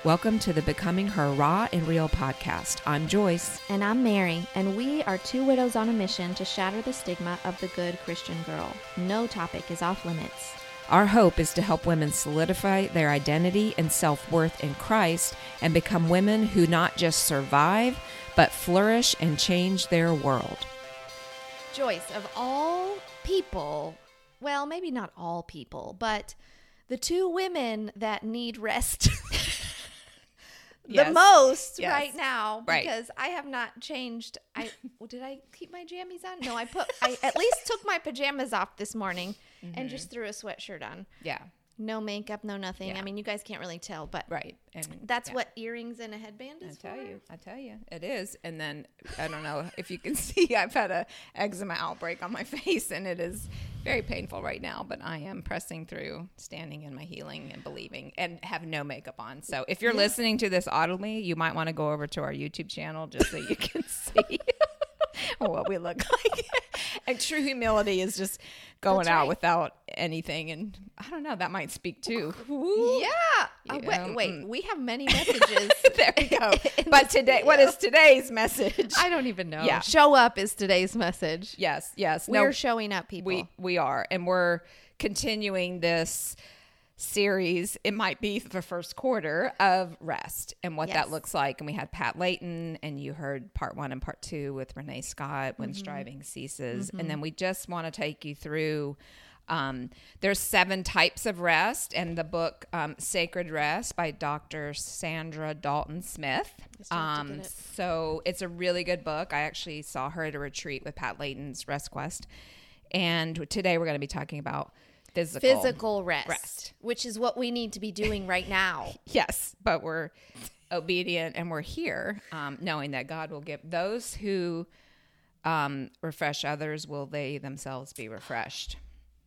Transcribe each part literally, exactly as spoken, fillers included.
Welcome to the Becoming Her Raw and Real podcast. I'm Joyce. And I'm Mary, and we are two widows on a mission to shatter the stigma of the good Christian girl. No topic is off limits. Our hope is to help women solidify their identity and self-worth in Christ and become women who not just survive, but flourish and change their world. Joyce, of all people, well, maybe not all people, but the two women that need rest the Yes. most Yes. right now, Right. because I have not changed. I well, did I keep my jammies on? No, I put. I at least took my pajamas off this morning Mm-hmm. and just threw a sweatshirt on. Yeah, No makeup, no nothing. Yeah. I mean, you guys can't really tell, but right. And that's yeah. what earrings and a headband I is tell for. you, I tell you, it is. And then I don't know if you can see, I've had a eczema outbreak on my face, and it is very painful right now. But I am pressing through, standing in my healing and believing, and have no makeup on. So if you're Yeah. listening to this audibly, you might want to go over to our YouTube channel just so you can see what we look like. And true humility is just going That's out right. without anything, and I don't know, that might speak too. Yeah. Oh, Yeah, wait, wait, mm. we have many messages. There we go. in But this today, what video. is today's message? I don't even know. Yeah. Show up is today's message. Yes, yes. We're No, showing up, people. we we are, and we're continuing this series. It might be the first quarter of rest and what Yes. that looks like. And we had Pat Layton, and you heard part one and part two with Renee Scott, When Striving Ceases. And then we just want to take you through. Um, there's seven types of rest, and the book um, Sacred Rest by Doctor Sandra Dalton Smith. I still have to Um, get it. so it's a really good book. I actually saw her at a retreat with Pat Layton's Rest Quest. And today we're going to be talking about physical. Physical rest, rest. which is what we need to be doing right now. Yes, but we're obedient, and we're here um, knowing that God will give those who um, refresh others, will they themselves be refreshed.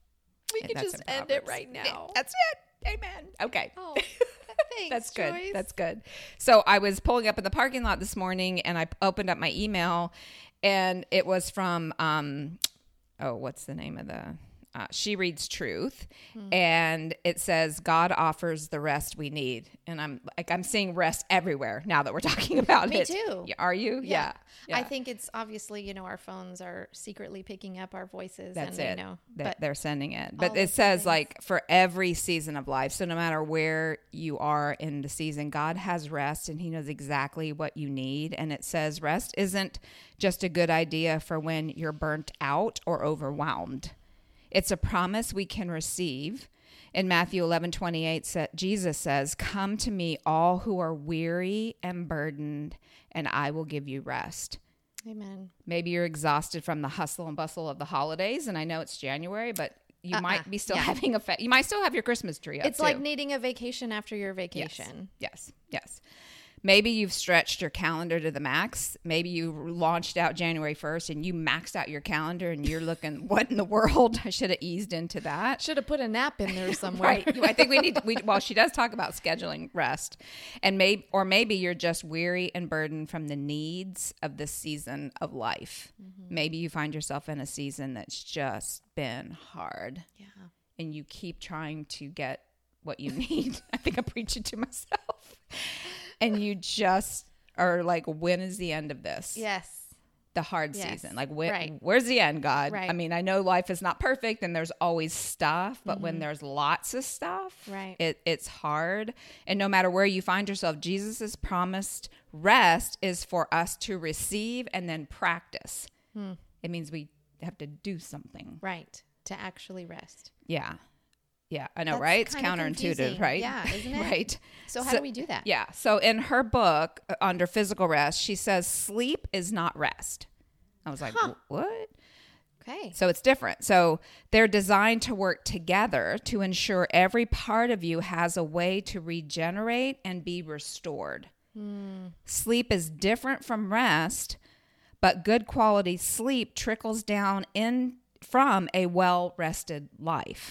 We And can that's just in end it Proverbs. right now. That's it. Amen. Okay. Oh, thanks, That's good. Joyce. That's good. So I was pulling up in the parking lot this morning, and I opened up my email, and it was from, um, oh, what's the name of the, uh, She Reads Truth. Hmm. And it says, God offers the rest we need. And I'm like, I'm seeing rest everywhere now that we're talking about Me it. too. Yeah, are you? Yeah. I Yeah. think it's obviously, you know, our phones are secretly picking up our voices. That's and, it. You know, They- but They're sending it. all But it those says things. like for every season of life. So no matter where you are in the season, God has rest, and he knows exactly what you need. And it says rest isn't just a good idea for when you're burnt out or overwhelmed. It's a promise we can receive. In Matthew eleven twenty-eight, Jesus says, "Come to me, all who are weary and burdened, and I will give you rest." amen. Maybe you're exhausted from the hustle and bustle of the holidays, and I know it's January, but you Uh-uh. might be still Yeah. having a fa- you might still have your Christmas tree up. It's like too. needing a vacation after your Yes. vacation. Yes, yes. Maybe you've stretched your calendar to the max. Maybe you launched out January first and you maxed out your calendar, and you're looking, what in the world? I should have eased into that. Should have put a nap in there somewhere. Right. I think we need, we, well, she does talk about scheduling rest, and maybe, or maybe you're just weary and burdened from the needs of this season of life. Mm-hmm. Maybe you find yourself in a season that's just been hard, Yeah. and you keep trying to get what you need. I think I'm preaching to myself. And you just are like, when is the end of this? Yes. The hard Yes. season. Like, when, Right. where's the end, God? Right. I mean, I know life is not perfect and there's always stuff, but when there's lots of stuff, Mm-hmm. Right. it, it's hard. And no matter where you find yourself, Jesus' promised rest is for us to receive and then practice. Hmm. It means we have to do something. Right. To actually rest. Yeah. Yeah, I know, That's right? It's kinda counterintuitive, confusing. right? Yeah, isn't it? Right. So how So- do we do that? Yeah. So in her book, uh, under physical rest, she says sleep is not rest. I was like, Huh. what? Okay. So it's different. So they're designed to work together to ensure every part of you has a way to regenerate and be restored. Hmm. Sleep is different from rest, but good quality sleep trickles down in from a well-rested life.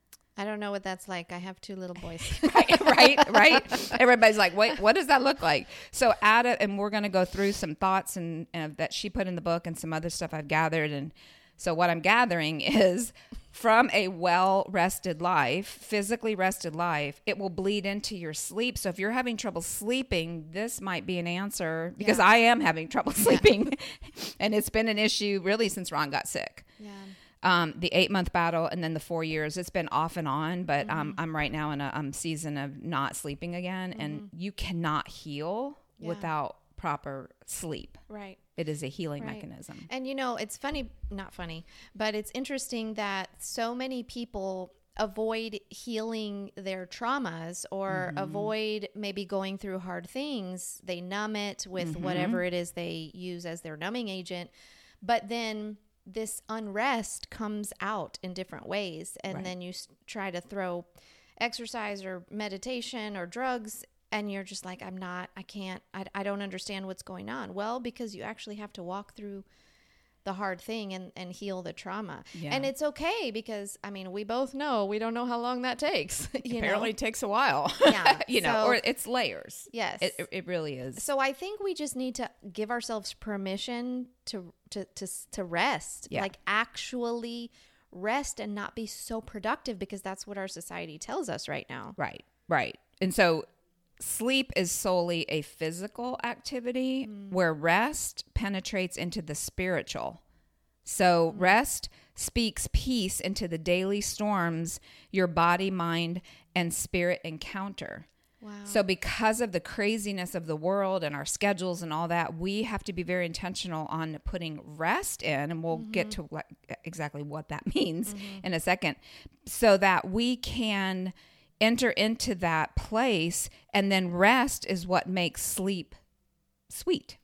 I don't know what that's like. I have two little boys. right, right, right. Everybody's like, wait, what does that look like? So Ada, and we're going to go through some thoughts and, and that she put in the book and some other stuff I've gathered. And So what I'm gathering is from a well-rested life, physically rested life, it will bleed into your sleep. So if you're having trouble sleeping, this might be an answer, because yeah. I am having trouble sleeping. Yeah. And it's been an issue really since Ron got sick. Yeah. Um, the eight month battle and then the four years, it's been off and on, but Mm-hmm. um, I'm right now in a um, season of not sleeping again. Mm-hmm. And you cannot heal Yeah. without proper sleep. Right. It is a healing Right. mechanism. And you know, it's funny, not funny, but it's interesting that so many people avoid healing their traumas or Mm-hmm. avoid maybe going through hard things. They numb it with Mm-hmm. whatever it is they use as their numbing agent. But then this unrest comes out in different ways. And Right. then you s- try to throw exercise or meditation or drugs, and you're just like, I'm not, I can't, I, I don't understand what's going on. Well, because you actually have to walk through the hard thing and, and heal the trauma. Yeah. And it's okay because, I mean, we both know we don't know how long that takes. You Apparently know? it takes a while. Yeah, you know, so- or it's layers. Yes. It, it, it really is. So I think we just need to give ourselves permission to to to, to rest, Yeah. like actually rest and not be so productive, because that's what our society tells us right now. Right, right. And so sleep is solely a physical activity Mm. where rest penetrates into the spiritual. So Mm. rest speaks peace into the daily storms your body, mind, and spirit encounter. Wow. So because of the craziness of the world and our schedules and all that, we have to be very intentional on putting rest in, and we'll Mm-hmm. get to what, exactly what that means in a second, so that we can enter into that place, and then rest is what makes sleep sweet.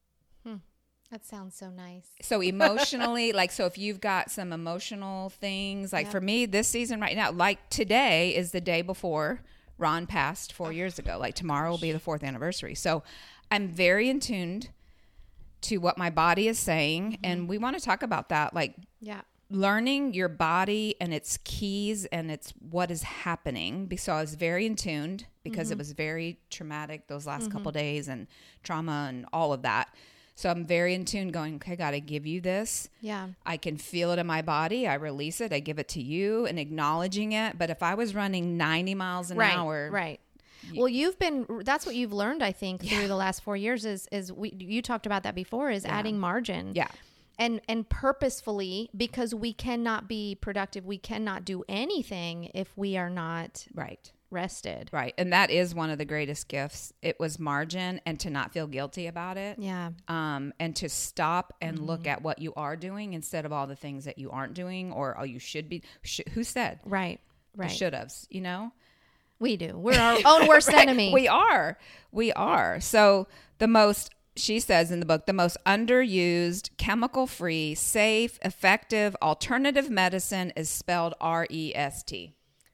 That sounds so nice. So emotionally, like, so if you've got some emotional things, like Yeah. for me this season right now, like today is the day before Ron passed four years ago. Like tomorrow will be the fourth anniversary. So I'm very in tuned to what my body is saying. Mm-hmm. And we want to talk about that, like Yeah. learning your body and its keys and its what is happening. So I was very in tuned because Mm-hmm. it was very traumatic those last couple days, and trauma and all of that. So I'm very in tune going, okay, I got to give you this. Yeah. I can feel it in my body. I release it. I give it to you, and acknowledging it. But if I was running ninety miles an right. hour, Right. Well, you've been, that's what you've learned, I think, through Yeah. the last four years is, is we, you talked about that before, is Yeah. adding margin. yeah, And, and purposefully, because we cannot be productive. We cannot do anything if we are not right. rested. Right. And that is one of the greatest gifts. It was margin, and to not feel guilty about it. Yeah. Um, and to stop and look at what you are doing instead of all the things that you aren't doing, or oh, you should be. Sh- who said? Right. Right. Should have's, you know? We do. We're our own worst Right. enemy. We are. We are. So the most, she says in the book, the most underused, chemical-free, safe, effective, alternative medicine is spelled R E S T.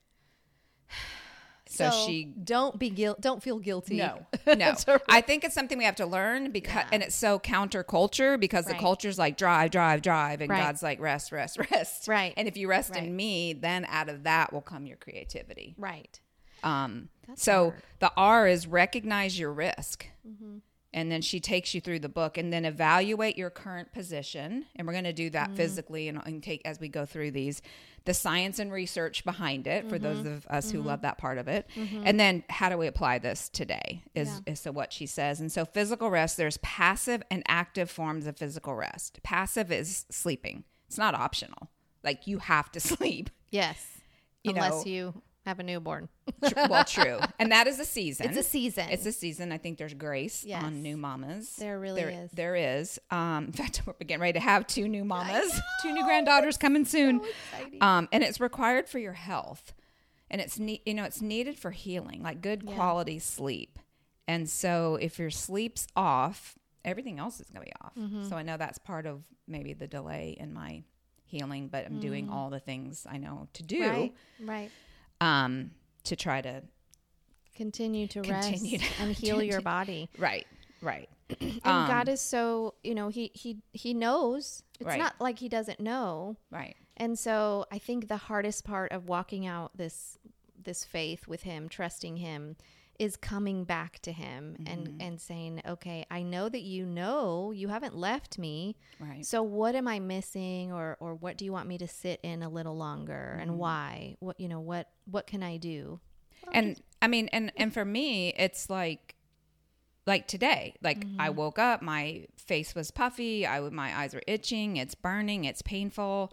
So, So she don't be guilt. Don't feel guilty. No, no. To- I think it's something we have to learn because, Yeah. and it's so counterculture because Right. the culture's like drive, drive, drive, and Right. God's like rest, rest, rest. Right. And if you rest Right. in me, then out of that will come your creativity. Right. Um, That's so hard. the R is recognize your risk. Mm-hmm. And then she takes you through the book, and then evaluate your current position. And we're going to do that Mm-hmm. physically and, and take as we go through these, the science and research behind it for those Mm-hmm. of us who love that part of it. And then how do we apply this today is, Yeah. is so what she says. And so physical rest, there's passive and active forms of physical rest. Passive is sleeping. It's not optional. Like you have to sleep. Yes. You Unless know- you have a newborn. Tr- well, true. And that is a season. It's a season. It's a season. I think there's grace Yes. on new mamas. There really there, is. There is. Um, in fact, we're getting ready to have two new mamas, two new granddaughters coming soon. exciting. Um, and it's required for your health, and it's ne- you know it's needed for healing, like good Yeah. quality sleep. And so if your sleep's off, everything else is going to be off. Mm-hmm. So I know that's part of maybe the delay in my healing, but I'm doing all the things I know to do. Mm. Right. Right. Um, to try to Continue to Continue rest to- and heal your body. right, right. And Um, God is so, you know, he he he knows. It's Right. not like he doesn't know. Right. And so I think the hardest part of walking out this this faith with him, trusting him, is coming back to him mm-hmm. and, and saying, okay, I know that you know you haven't left me. Right. So what am I missing, or, or what do you want me to sit in a little longer mm-hmm. and why? What, you know, what, what can I do? And I mean, and, and for me, it's like, like today, like mm-hmm. I woke up, my face was puffy. I, my eyes were itching. It's burning. It's painful.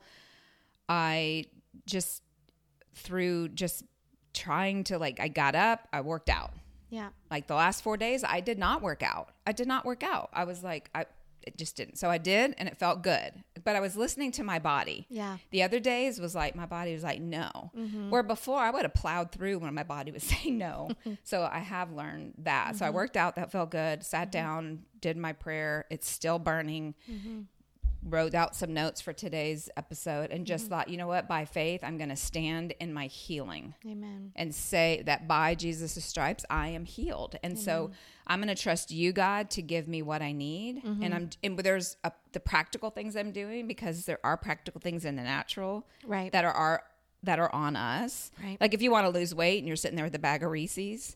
I just through just trying to like, I got up, I worked out. Yeah. Like the last four days, I did not work out. I did not work out. I was like, I, it just didn't. So I did, and it felt good, but I was listening to my body. Yeah. The other days was like, my body was like, no, mm-hmm. where before I would have plowed through when my body was saying no. So I have learned that. Mm-hmm. So I worked out. That felt good. Sat mm-hmm. down, did my prayer. It's still burning. Mm-hmm. Wrote out some notes for today's episode and just mm-hmm. thought, you know what, by faith, I'm going to stand in my healing. Amen. And say that by Jesus' stripes, I am healed. And Amen. So I'm going to trust you, God, to give me what I need. Mm-hmm. And I'm, and there's a, the practical things I'm doing, because there are practical things in the natural right. that are, are that are on us. Right. Like if you want to lose weight and you're sitting there with a bag of Reese's,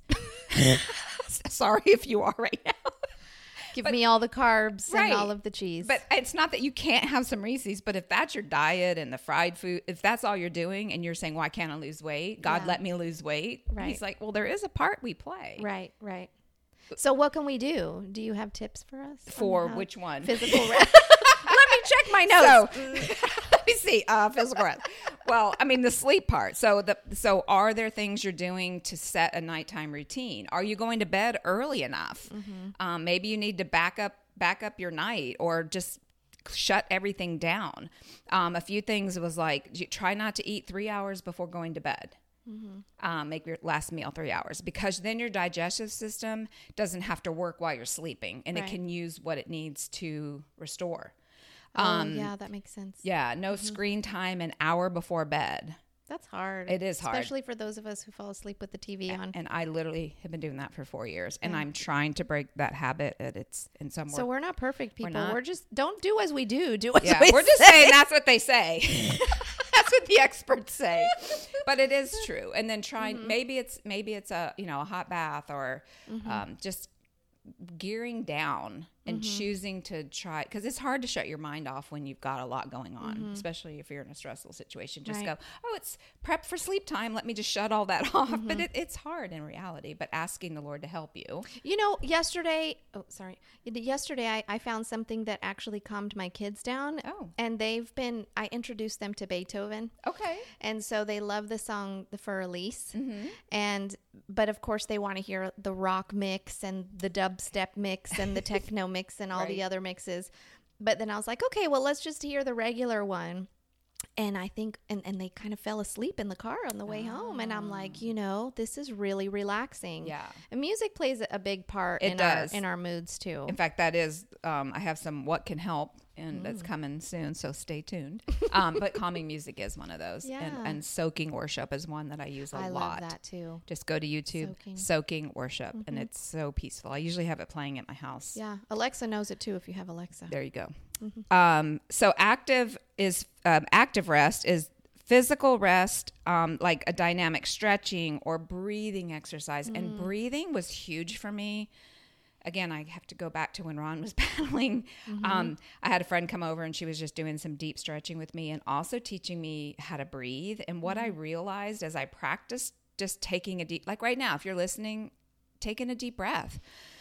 sorry if you are right now. Give but, me all the carbs right. and all of the cheese. But it's not that you can't have some Reese's, but if that's your diet and the fried food, if that's all you're doing and you're saying, why can't I lose weight? God, yeah. let me lose weight. Right. He's like, well, there is a part we play. Right, right. So what can we do? Do you have tips for us? For which one? Physical rest. Let me check my notes. So, let me see. Uh, physical rest. Well, I mean, the sleep part. So, the so are there things you're doing to set a nighttime routine? Are you going to bed early enough? Mm-hmm. Um, maybe you need to back up back up your night, or just shut everything down. Um, a few things was like, you try not to eat three hours before going to bed. Mm-hmm. Um, make your last meal three hours, because then your digestive system doesn't have to work while you're sleeping, and right. it can use what it needs to restore. Oh, um, yeah, that makes sense. Yeah, no mm-hmm. screen time an hour before bed. That's hard. It is hard. Especially for those of us who fall asleep with the T V on. And I literally have been doing that for four years. And yeah. I'm trying to break that habit. And it's in some way. So we're not perfect people. We're, not. we're just, don't do as we do. Do as yeah, we we're say. just saying that's what they say. That's what the experts say. But it is true. And then trying, mm-hmm. maybe it's, maybe it's a, you know, a hot bath, or mm-hmm. um, just gearing down and mm-hmm. choosing to try, because it's hard to shut your mind off when you've got a lot going on, mm-hmm. especially if you're in a stressful situation. Just right. go, oh, it's prep for sleep time. Let me just shut all that off. Mm-hmm. But it, it's hard in reality, but asking the Lord to help you. You know, yesterday, oh, sorry. Yesterday, I, I found something that actually calmed my kids down. Oh. And they've been, I introduced them to Beethoven. Okay. And so they love the song, The Fur Elise. Mm-hmm. And, but of course they want to hear the rock mix and the dubstep mix and the techno mix and all right. the other mixes. But then I was like, okay, well, let's just hear the regular one. And I think, and, and they kind of fell asleep in the car on the way oh. home. And I'm like, you know, this is really relaxing. Yeah. And music plays a big part it in does. our in our moods too. In fact, that is, um, I have some what can help, and mm. that's coming soon, so stay tuned. Um, but calming music is one of those. Yeah. And, and soaking worship is one that I use a I lot. I love that too. Just go to YouTube, soaking, soaking worship, mm-hmm. and it's so peaceful. I usually have it playing at my house. Yeah. Alexa knows it too if you have Alexa. There you go. Mm-hmm. Um, so active is, um, active rest is physical rest, um, like a dynamic stretching or breathing exercise. Mm. And breathing was huge for me. Again, I have to go back to when Ron was paddling. Mm-hmm. Um, I had a friend come over and she was just doing some deep stretching with me and also teaching me how to breathe. And what mm-hmm. I realized as I practiced just taking a deep, like right now, if you're listening, taking a deep breath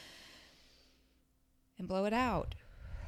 and blow it out.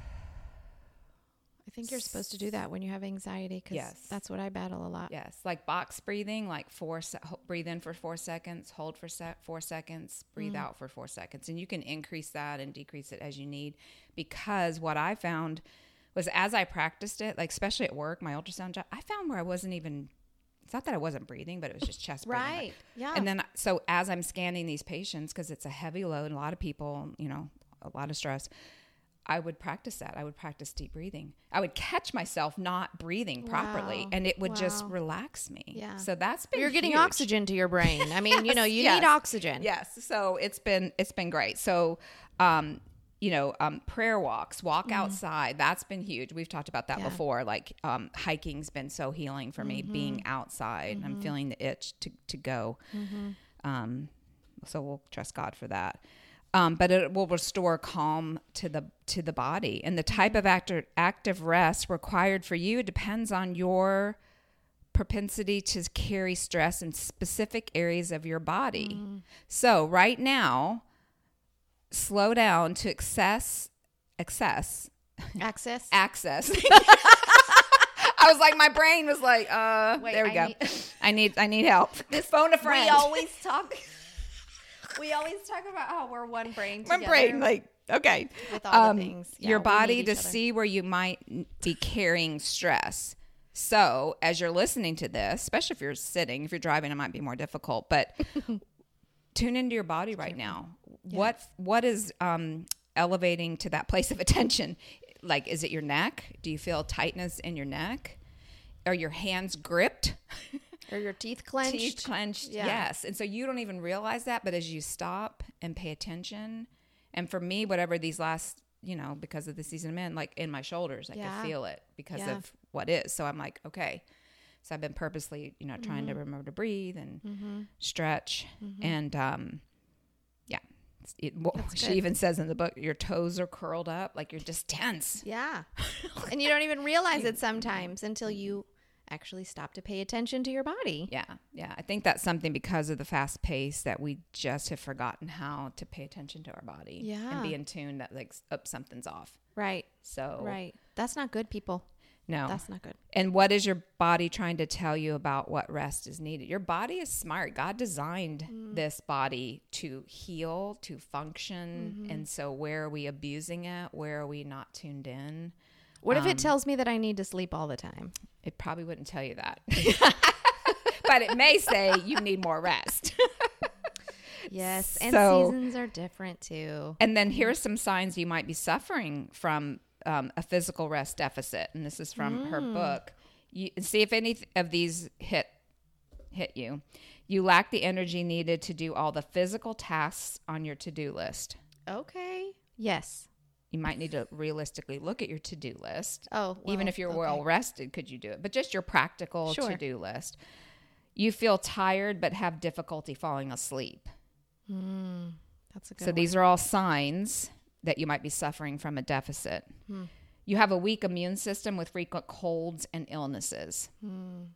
I think you're supposed to do that when you have anxiety, because yes. that's what I battle a lot. Yes, like box breathing, like four. Se- breathe in for four seconds, hold for se- four seconds, breathe mm. out for four seconds, and you can increase that and decrease it as you need. Because what I found was, as I practiced it, like especially at work, my ultrasound job, I found where I wasn't even. It's not that I wasn't breathing, but it was just chest breathing. Right. Yeah. And then, so as I'm scanning these patients, because it's a heavy load, a lot of people, you know, a lot of stress. I would practice that. I would practice deep breathing. I would catch myself not breathing properly, wow. and it would wow. just relax me. Yeah. So that's been You're getting huge. Oxygen to your brain. I mean, yes, you know, you yes. need oxygen. Yes. So it's been it's been great. So, um, you know, um, prayer walks, walk mm. outside. That's been huge. We've talked about that yeah. before. Like um, hiking's been so healing for me. Mm-hmm. Being outside, mm-hmm. I'm feeling the itch to to go. Mm-hmm. Um, So we'll trust God for that. Um, but it will restore calm to the to the body. And the type of active, active rest required for you depends on your propensity to carry stress in specific areas of your body. Mm. So right now, slow down to access, access, access, access. I was like, my brain was like, uh, Wait, there we I go. Need, I need, I need help. This phone a friend. We always talk. We always talk about how we're one brain together. One brain, like, okay. With all um, the things. Yeah, your body to other. see where you might be carrying stress. So as you're listening to this, especially if you're sitting, if you're driving, it might be more difficult, but tune into your body right now. Yeah. What, what is um, elevating to that place of attention? Like, is it your neck? Do you feel tightness in your neck? Are your hands gripped? Or your teeth clenched? Teeth clenched, yeah. Yes. And so you don't even realize that, but as you stop and pay attention, and for me, whatever these last, you know, because of the season I'm in, like in my shoulders, I yeah. can feel it because yeah. of what is. So I'm like, okay. So I've been purposely, you know, trying mm-hmm. to remember to breathe and mm-hmm. stretch. Mm-hmm. And um, yeah. It, well, she even says in the book, your toes are curled up, like you're just tense. Yeah. And you don't even realize it sometimes until you actually stop to pay attention to your body. Yeah. Yeah. I think that's something because of the fast pace that we just have forgotten how to pay attention to our body. Yeah. And be in tune that like up something's off. Right. So. Right. That's not good, people. No. That's not good. And what is your body trying to tell you about what rest is needed? Your body is smart. God designed mm. this body to heal, to function. Mm-hmm. And so where are we abusing it? Where are we not tuned in? What um, if it tells me that I need to sleep all the time? It probably wouldn't tell you that. But it may say you need more rest. Yes. And so, seasons are different too. And then here are some signs you might be suffering from Um, a physical rest deficit, and this is from mm. her book. You see if any of these hit hit you. You lack the energy needed to do all the physical tasks on your to-do list. Okay. Yes. You might need to realistically look at your to-do list. Oh, well, even if you're okay. well rested, could you do it? But just your practical sure. to-do list. You feel tired but have difficulty falling asleep. Mm, that's a good so one. These are all signs that you might be suffering from a deficit. Hmm. You have a weak immune system with frequent colds and illnesses. Hmm.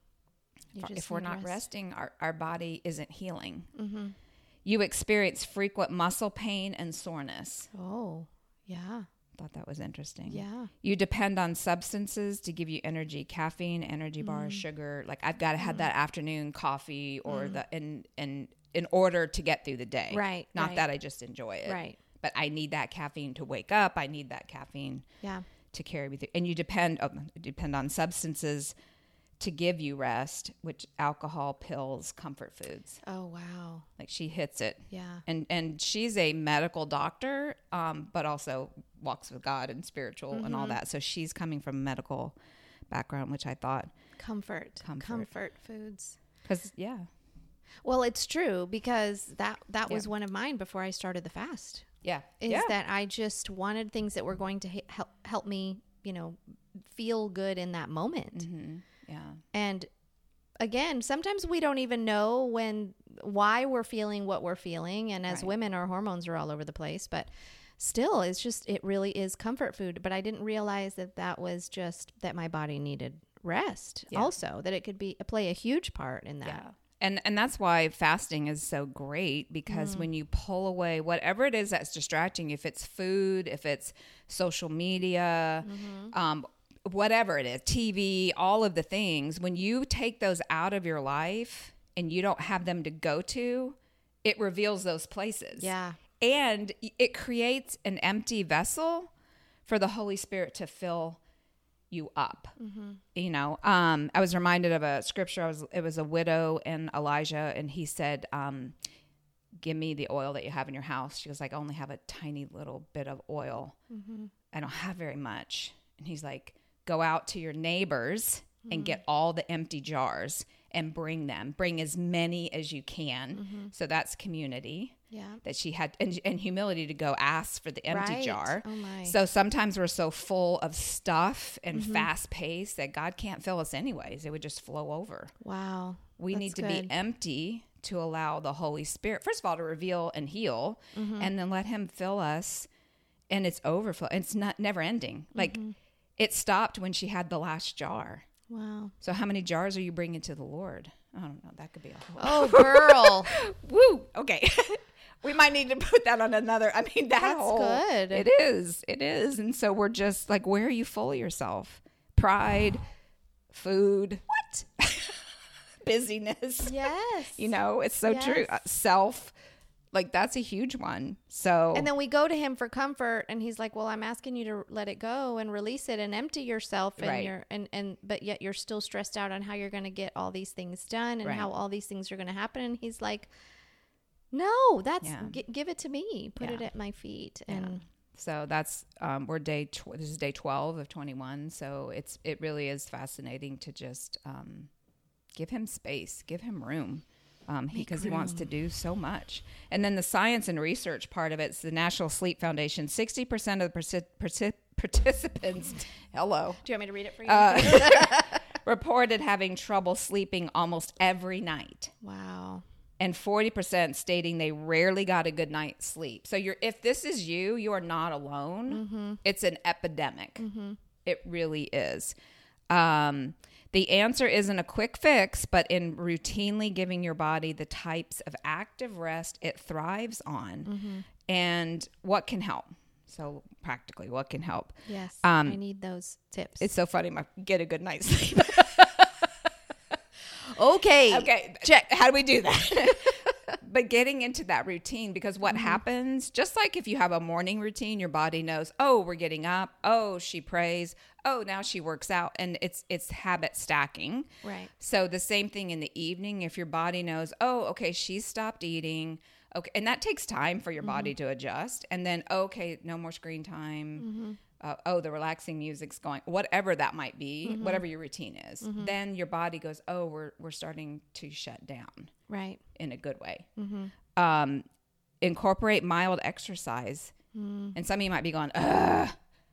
If we're not rest. resting, our, our body isn't healing. Mm-hmm. You experience frequent muscle pain and soreness. Oh, yeah. Thought that was interesting. Yeah. You depend on substances to give you energy, caffeine, energy bars, mm. sugar. Like I've got to have mm. that afternoon coffee or mm. the in, in, in order to get through the day. Right. Not right. that I just enjoy it. Right. But I need that caffeine to wake up. I need that caffeine yeah. to carry me through. And you depend oh, depend on substances to give you rest, which alcohol, pills, comfort foods. Oh, wow. Like she hits it. Yeah. And and she's a medical doctor, um, but also walks with God and spiritual mm-hmm. and all that. So she's coming from a medical background, which I thought. Comfort. Comfort, Comfort foods. Because, yeah. Well, it's true because that, that yeah. was one of mine before I started the fast. Yeah. Is yeah. that I just wanted things that were going to ha- help help me, you know, feel good in that moment. Mm-hmm. Yeah. And again, sometimes we don't even know when why we're feeling what we're feeling. And as right. women, our hormones are all over the place. But still, it's just it really is comfort food. But I didn't realize that that was just that my body needed rest. Yeah. Also, that it could be play a huge part in that. Yeah. And and that's why fasting is so great because mm. when you pull away whatever it is that's distracting, if it's food, if it's social media, mm-hmm. um, whatever it is, T V, all of the things, when you take those out of your life and you don't have them to go to, it reveals those places. Yeah. And it creates an empty vessel for the Holy Spirit to fill you up. Mm-hmm. You know, um, I was reminded of a scripture. I was, it was a widow and Elijah, and he said, um, give me the oil that you have in your house. She goes like, I only have a tiny little bit of oil. Mm-hmm. I don't have very much. And he's like, go out to your neighbors mm-hmm. and get all the empty jars and bring them. Bring as many as you can. Mm-hmm. So that's community. Yeah. That she had, and, and humility to go ask for the empty right. jar. Oh my. So sometimes we're so full of stuff and mm-hmm. fast paced that God can't fill us anyways. It would just flow over. Wow. We That's need to good. be empty to allow the Holy Spirit, first of all, to reveal and heal, mm-hmm. and then let him fill us, and it's overflow. It's not never ending. Like mm-hmm. it stopped when she had the last jar. Wow. So how many jars are you bringing to the Lord? I don't know. That could be a whole. Oh, girl. Woo. Okay. We might need to put that on another. I mean, that That's whole, good. It is. It is. And so we're just like, where are you full of yourself? Pride, food, what? Busyness. Yes. You know, it's so yes. true. Uh, self, like that's a huge one. So, and then we go to him for comfort, and he's like, well, I'm asking you to let it go and release it and empty yourself. And right. you're, and, and, but yet you're still stressed out on how you're going to get all these things done and right. how all these things are going to happen. And he's like, no, that's, yeah. g- give it to me. Put yeah. it at my feet. And yeah. So that's, um, we're day, tw- this is day twelve of twenty-one. So it's, it really is fascinating to just, um, give him space, give him room, um, because room. he wants to do so much. And then the science and research part of it is the National Sleep Foundation. sixty percent of the persi- persi- participants, hello. Do you want me to read it for you? Uh, reported having trouble sleeping almost every night. Wow. And forty percent stating they rarely got a good night's sleep. So you're, if this is you, you are not alone. Mm-hmm. It's an epidemic. Mm-hmm. It really is. Um, the answer isn't a quick fix, but in routinely giving your body the types of active rest it thrives on. Mm-hmm. And what can help? So practically, what can help? Yes, um, I need those tips. It's so funny. My, get a good night's sleep. Okay. Okay. Check. How do we do that? But getting into that routine, because what mm-hmm. happens, just like if you have a morning routine, your body knows, oh, we're getting up. Oh, she prays. Oh, now she works out. And it's, it's habit stacking. Right. So the same thing in the evening, if your body knows, oh, okay, she's stopped eating. Okay. And that takes time for your mm-hmm. body to adjust. And then, okay, no more screen time. Mm-hmm. Uh, oh, the relaxing music's going, whatever that might be, mm-hmm. whatever your routine is, mm-hmm. then your body goes, oh, we're we're starting to shut down. Right. In a good way. Mm-hmm. Um, incorporate mild exercise. Mm. And some of you might be going, ugh.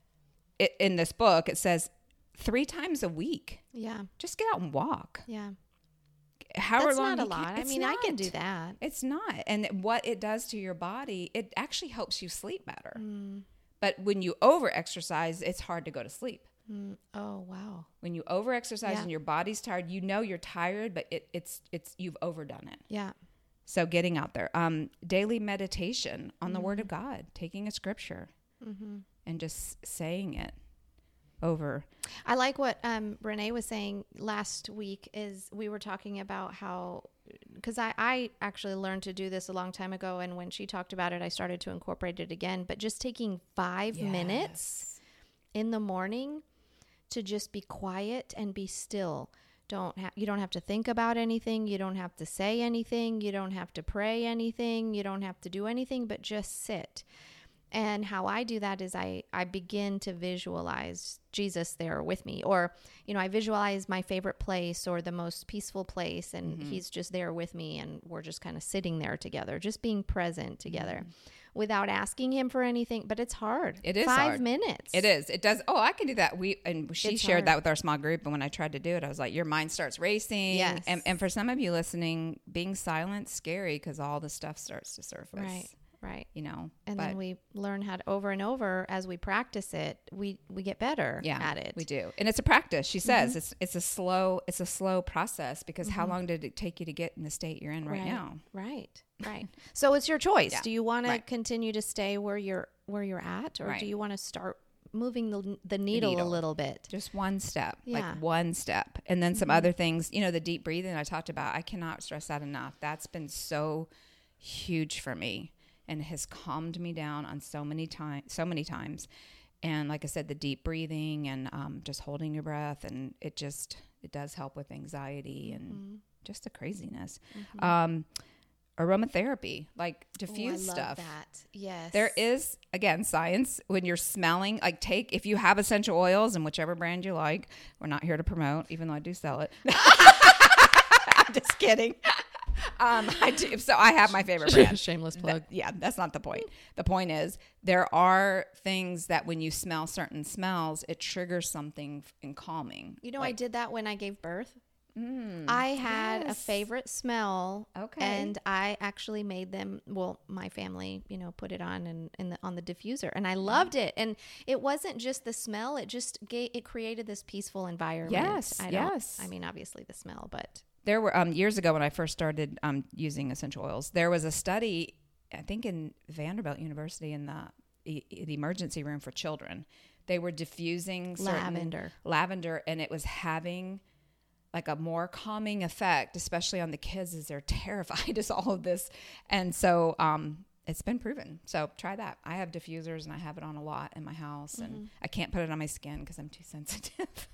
It, in this book, it says three times a week. Yeah. Just get out and walk. Yeah. However That's long not a you lot. can. I mean, not. I can do that. It's not. And what it does to your body, it actually helps you sleep better. Mm. But when you over exercise, it's hard to go to sleep. Mm. Oh, wow. When you over exercise yeah. and your body's tired, you know you're tired, but it, it's it's you've overdone it. Yeah. So getting out there. Um, daily meditation on mm-hmm. the Word of God, taking a scripture mm-hmm. and just saying it over. I like what um, Renee was saying last week is we were talking about how, because I, I actually learned to do this a long time ago. And when she talked about it, I started to incorporate it again. But just taking five yes. minutes in the morning to just be quiet and be still. Don't ha- you don't have to think about anything. You don't have to say anything. You don't have to pray anything. You don't have to do anything but just sit. And how I do that is I, I begin to visualize Jesus there with me. Or, you know, I visualize my favorite place or the most peaceful place. And mm-hmm. he's just there with me. And we're just kind of sitting there together, just being present together mm-hmm. without asking him for anything. But it's hard. It is Five hard. minutes. It is. It does. Oh, I can do that. We And she it's shared hard. that with our small group. And when I tried to do it, I was like, your mind starts racing. Yes. And, and for some of you listening, being silent's scary because all the stuff starts to surface. Right. Right. You know, and but, then we learn how to over and over as we practice it, we, we get better yeah, at it. We do. And it's a practice. She says mm-hmm. it's, it's a slow, it's a slow process because mm-hmm. how long did it take you to get in the state you're in right, right now? Right. Right. So it's your choice. Yeah. Do you want right. to continue to stay where you're, where you're at, or right. do you want to start moving the, the, needle, the needle a little bit? Just one step, yeah. like one step. And then some mm-hmm. other things, you know, the deep breathing I talked about, I cannot stress that enough. That's been so huge for me. And has calmed me down on so many times, so many times. And like I said, the deep breathing and um, just holding your breath, and it just, it does help with anxiety and mm-hmm. just the craziness. Mm-hmm. Um, aromatherapy, like diffuse oh, I stuff. Love that. Yes. There is, again, science when you're smelling, like take, if you have essential oils and whichever brand you like, we're not here to promote, even though I do sell it. I'm just kidding. Um, I do, so I have my favorite brand. Shameless plug. That, yeah, that's not the point. The point is there are things that when you smell certain smells, it triggers something in calming. You know, like, I did that when I gave birth. Mm, I had yes. a favorite smell. Okay. And I actually made them, well, my family, you know, put it on and in the, on the diffuser, and I loved it. And it wasn't just the smell. It just gave, it created this peaceful environment. Yes, I don't, yes. I mean, obviously the smell, but There were um, years ago when I first started um, using essential oils, there was a study, I think in Vanderbilt University in the, the emergency room for children. They were diffusing certain lavender. lavender, and it was having like a more calming effect, especially on the kids as they're terrified as all of this. And so um, it's been proven. So try that. I have diffusers and I have it on a lot in my house, mm-hmm. and I can't put it on my skin because I'm too sensitive.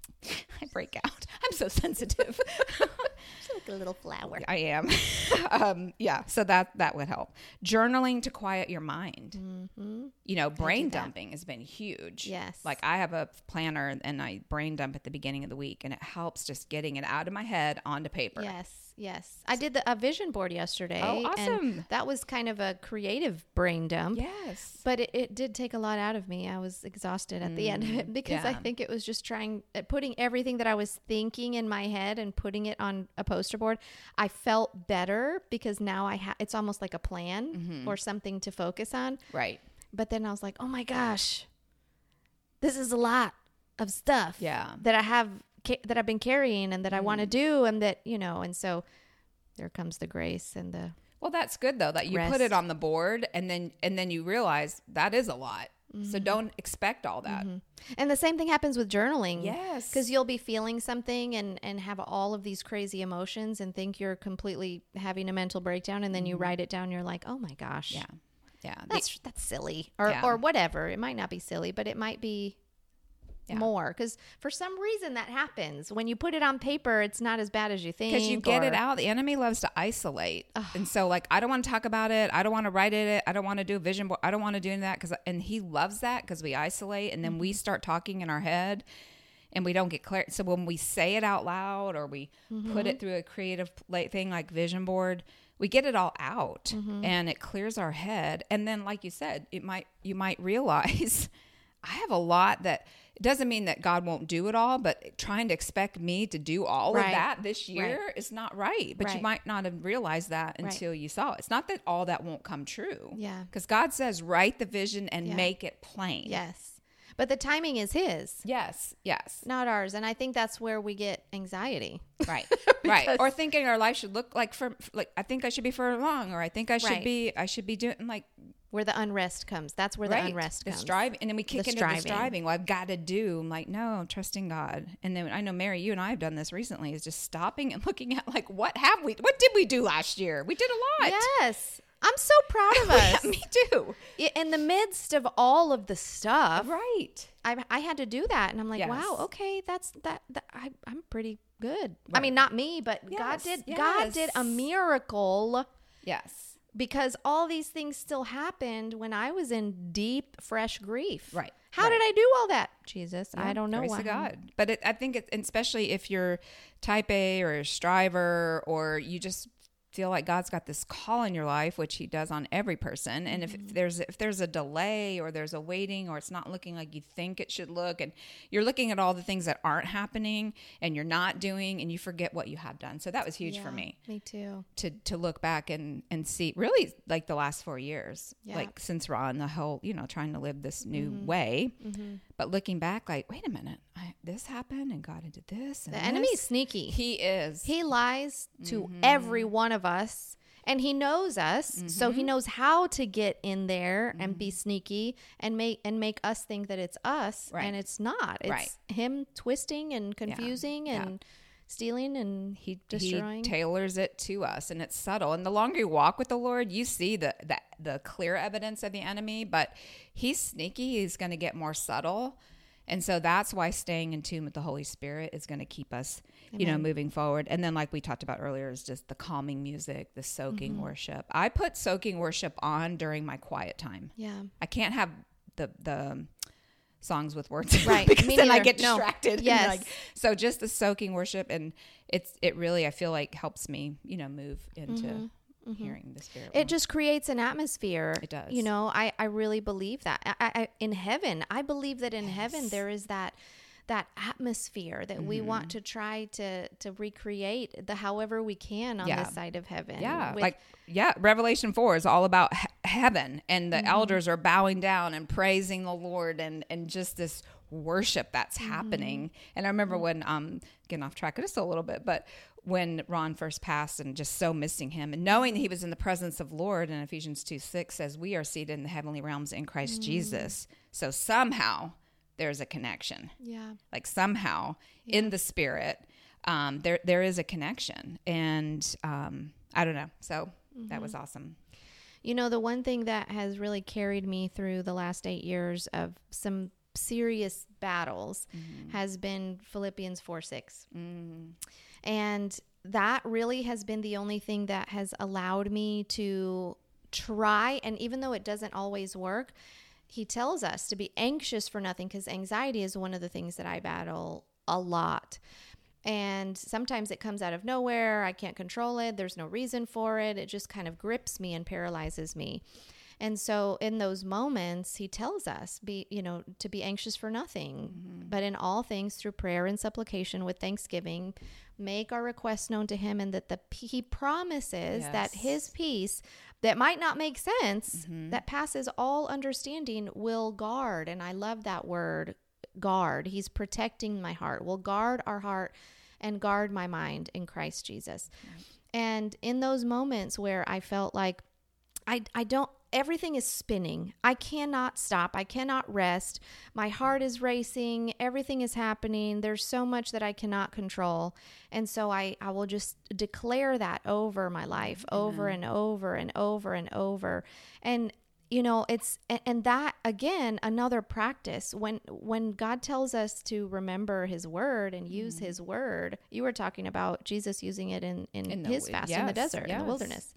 I break out. I'm so sensitive. She's like a little flower. I am. um, yeah. So that, that would help. Journaling to quiet your mind. Mm-hmm. You know, brain dumping has been huge. Yes. Like I have a planner and I brain dump at the beginning of the week, and it helps just getting it out of my head onto paper. Yes. Yes. I did the, a vision board yesterday. Oh, awesome. And that was kind of a creative brain dump. Yes. But it, it did take a lot out of me. I was exhausted at mm, the end of it because yeah. I think it was just trying, putting everything that I was thinking in my head and putting it on a poster board. I felt better because now I have, it's almost like a plan mm-hmm. or something to focus on. Right. But then I was like, oh my gosh, this is a lot of stuff yeah. that I have, that I've been carrying and that I mm. want to do, and that, you know, and so there comes the grace and the well, that's good though, that you rest. Put it on the board, and then and then you realize that is a lot. Mm-hmm. So don't expect all that. Mm-hmm. And the same thing happens with journaling. Yes. Because you'll be feeling something and, and have all of these crazy emotions and think you're completely having a mental breakdown, and then mm-hmm. you write it down and you're like, oh my gosh. Yeah. Yeah. That's the, that's silly. Or yeah. or whatever. It might not be silly, but it might be yeah. more, because for some reason that happens when you put it on paper. It's not as bad as you think, because you get or, it out. The enemy loves to isolate. Ugh. And so like, I don't want to talk about it, I don't want to write it, I don't want to do a vision board, I don't want to do any of that, because and he loves that because we isolate, and then mm-hmm. we start talking in our head and we don't get clear. So when we say it out loud, or we mm-hmm. put it through a creative thing like vision board, we get it all out mm-hmm. and it clears our head. And then like you said, it might you might realize I have a lot that. It doesn't mean that God won't do it all, but trying to expect me to do all right. of that this year right. is not right. But right. you might not have realized that until right. you saw it. It's not that all that won't come true. Yeah. Because God says, write the vision and yeah. make it plain. Yes. But the timing is his. Yes. Yes. Not ours. And I think that's where we get anxiety. Right. Right. Or thinking our life should look like for like I think I should be further along, or I think I should right. be I should be doing like where the unrest comes. That's where right. the unrest comes. The striving, and then we kick the into striving. the striving. Well, I've got to do. I'm like, no, I'm trusting God. And then I know, Mary, you and I have done this recently, is just stopping and looking at like, what have we, what did we do last year? We did a lot. Yes. I'm so proud of us. Me too. In the midst of all of the stuff. Right. I I had to do that. And I'm like, yes. wow, okay, that's that. that I, I'm pretty good. Right. I mean, not me, but yes. God did, yes. God did a miracle. Yes. Because all these things still happened when I was in deep, fresh grief. Right. How right. did I do all that? Jesus, yeah, I don't know praise why. To God. But it, I think, it, especially if you're type A or a striver, or you just feel like God's got this call in your life, which he does on every person. And mm-hmm. if, if there's if there's a delay, or there's a waiting, or it's not looking like you think it should look, and you're looking at all the things that aren't happening and you're not doing, and you forget what you have done. So that was huge yeah, for me. Me too. To to look back and, and see really like the last four years, yeah. like since Ron, the whole, you know, trying to live this new mm-hmm. way. Mm-hmm. But looking back, like, wait a minute, I, this happened and God did this. And the this. enemy's sneaky. He is. He lies to mm-hmm. every one of us, and he knows us. Mm-hmm. So he knows how to get in there mm-hmm. and be sneaky and make and make us think that it's us, right. and it's not. It's right. him twisting and confusing yeah. and yeah. stealing and he destroying. He tailors it to us, and it's subtle. And the longer you walk with the Lord, you see the the, the clear evidence of the enemy, but he's sneaky. He's going to get more subtle. And so that's why staying in tune with the Holy Spirit is going to keep us, Amen. You know, moving forward. And then like we talked about earlier, is just the calming music, the soaking mm-hmm. worship. I put soaking worship on during my quiet time. Yeah. I can't have the, the songs with words. Right. Because Me then neither. I get distracted. No. Yes. Like, so just the soaking worship, and it's, it really, I feel like helps me, you know, move into mm-hmm. Mm-hmm. hearing the Spirit. It just creates an atmosphere. It does. You know, I, I really believe that. I, I, in heaven, I believe that in yes. heaven there is that that atmosphere that mm-hmm. we want to try to to recreate the however we can on yeah. this side of heaven. Yeah, with, like yeah, Revelation four is all about he- heaven, and the mm-hmm. elders are bowing down and praising the Lord, and and just this worship that's mm-hmm. happening. And I remember mm-hmm. when um getting off track just a little bit, but when Ron first passed and just so missing him and knowing that he was in the presence of Lord, and Ephesians two six says we are seated in the heavenly realms in Christ mm-hmm. Jesus. So somehow there's a connection. Yeah. Like somehow yeah. in the spirit, um, there there is a connection. And um, I don't know. So mm-hmm. that was awesome. You know, the one thing that has really carried me through the last eight years of some serious battles mm-hmm. has been Philippians four six. Mm. And that really has been the only thing that has allowed me to try. And even though it doesn't always work, he tells us to be anxious for nothing, because anxiety is one of the things that I battle a lot. And sometimes it comes out of nowhere. I can't control it. There's no reason for it. It just kind of grips me and paralyzes me. And so in those moments, he tells us, be, you know, to be anxious for nothing, mm-hmm. but in all things through prayer and supplication with thanksgiving, make our requests known to him, and that the he promises yes. that his peace that might not make sense, mm-hmm. that passes all understanding, will guard. And I love that word, guard. He's protecting my heart, will guard our heart and guard my mind in Christ Jesus. Right. And in those moments where I felt like I, I don't, everything is spinning. I cannot stop. I cannot rest. My heart is racing. Everything is happening. There's so much that I cannot control. And so I, I will just declare that over my life, mm-hmm. over and over and over and over. And, you know, it's, and that again, another practice when, when God tells us to remember his word and use mm-hmm. his word, you were talking about Jesus using it in, in, in his the, fast yes, in the desert, yes. in the wilderness.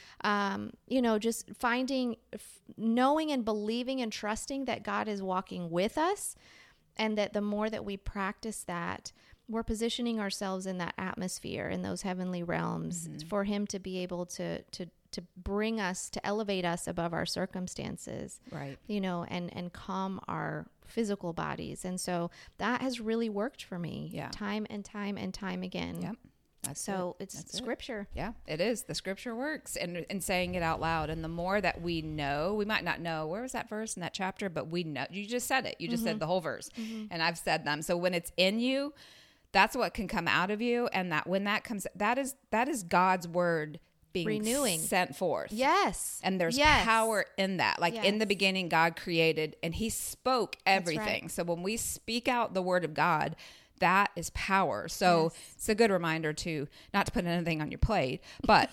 Um, you know, just finding, f- knowing and believing and trusting that God is walking with us, and that the more that we practice that, we're positioning ourselves in that atmosphere, in those heavenly realms, mm-hmm. for him to be able to, to, to bring us, to elevate us above our circumstances, right? You know, and, and calm our physical bodies. And so that has really worked for me yeah. time and time and time again. Yep. That's so it. it's That's scripture. It. Yeah, it is. The scripture works, and and saying it out loud. And the more that we know, we might not know, where was that verse in that chapter, but we know, you just said it. You just mm-hmm. said the whole verse, mm-hmm. and I've said them. So when it's in you, that's what can come out of you. And that when that comes, that is, that is God's word being renewing, sent forth. Yes. And there's yes. power in that. Like yes. in the beginning, God created and he spoke everything. Right. So when we speak out the word of God, that is power. So yes. it's a good reminder to not to put anything on your plate, but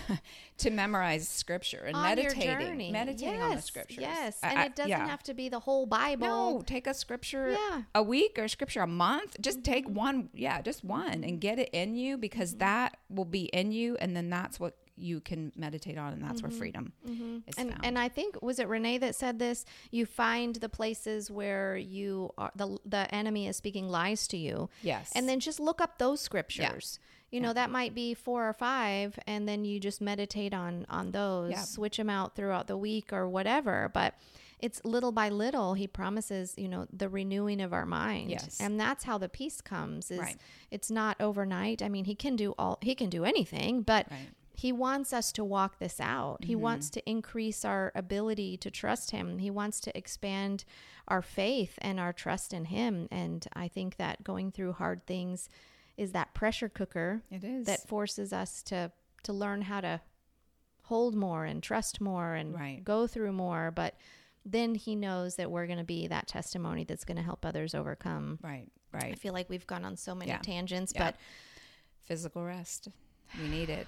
to memorize scripture and on meditating, meditating yes. on the scriptures. Yes, I, and I, it doesn't yeah. have to be the whole Bible. No, take a scripture yeah. a week or scripture a month. Just mm-hmm. take one, yeah, just one, and get it in you, because mm-hmm. that will be in you, and then that's what you can meditate on, and that's mm-hmm. where freedom mm-hmm. is and, found. And I think, was it Renee that said this? You find the places where you are, the the enemy is speaking lies to you. Yes. And then just look up those scriptures. Yeah. You know, yeah. that might be four or five, and then you just meditate on, on those, yeah. switch them out throughout the week or whatever. But it's little by little, he promises, you know, the renewing of our mind. Yes. And that's how the peace comes. Is right. It's not overnight. I mean, he can do all, he can do anything, but right. he wants us to walk this out. He mm-hmm. wants to increase our ability to trust him. He wants to expand our faith and our trust in him. And I think that going through hard things is that pressure cooker. It is. That forces us to, to learn how to hold more and trust more and right. go through more. But then he knows that we're going to be that testimony that's going to help others overcome. Right, right. I feel like we've gone on so many yeah. tangents, yeah. but physical rest. We need it.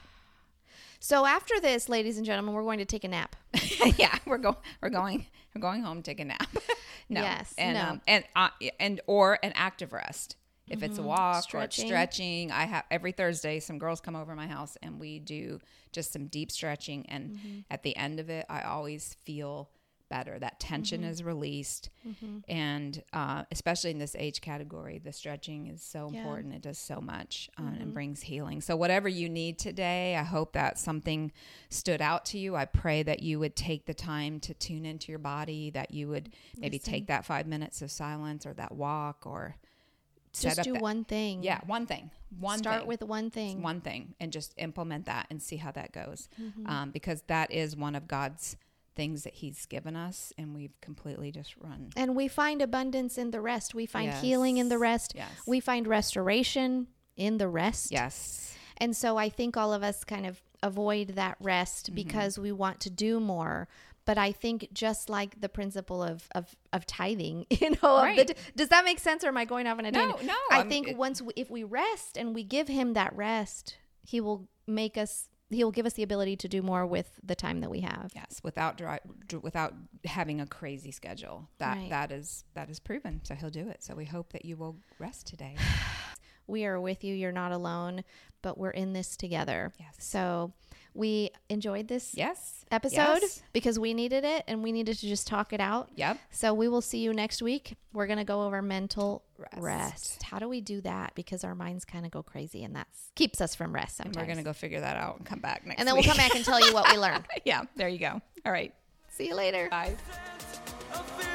So after this, ladies and gentlemen, we're going to take a nap. yeah, we're going. We're going. We're going home to take a nap. no. Yes. And no. um, and uh, and or an active rest. If mm-hmm. it's a walk stretching. or stretching, I have every Thursday. Some girls come over my house and we do just some deep stretching. And mm-hmm. at the end of it, I always feel better. That tension mm-hmm. is released. Mm-hmm. And uh, especially in this age category, the stretching is so yeah. important. It does so much uh, mm-hmm. and brings healing. So whatever you need today, I hope that something stood out to you. I pray that you would take the time to tune into your body, that you would maybe Listen. take that five minutes of silence or that walk or set Just up do that, one thing. Yeah, one thing. One Start thing. with one thing. One thing, and just implement that and see how that goes. Mm-hmm. Um, because that is one of God's things that He's given us, and we've completely just run. And we find abundance in the rest. We find Yes. healing in the rest. Yes. We find restoration in the rest. Yes. And so I think all of us kind of avoid that rest Mm-hmm. because we want to do more. But I think just like the principle of of, of tithing, you know, of Right. the, does that make sense, or am I going off on a No, tangent? no, I I'm- think it- once we, if we rest and we give Him that rest, He will make us. He will give us the ability to do more with the time that we have. Yes, without dri- dr- without having a crazy schedule. That Right. that is that is proven. So He'll do it. So we hope that you will rest today. We are with you. You're not alone, but we're in this together. Yes. So we enjoyed this Yes. episode Yes. because we needed it and we needed to just talk it out. Yep. So we will see you next week. We're going to go over mental rest. Rest. How do we do that? Because our minds kind of go crazy and that keeps us from rest And sometimes. we're gonna go figure that out and come back next. And then week. we'll come back and tell you what we learned. Yeah. There you go. All right. See you later. Bye. I feel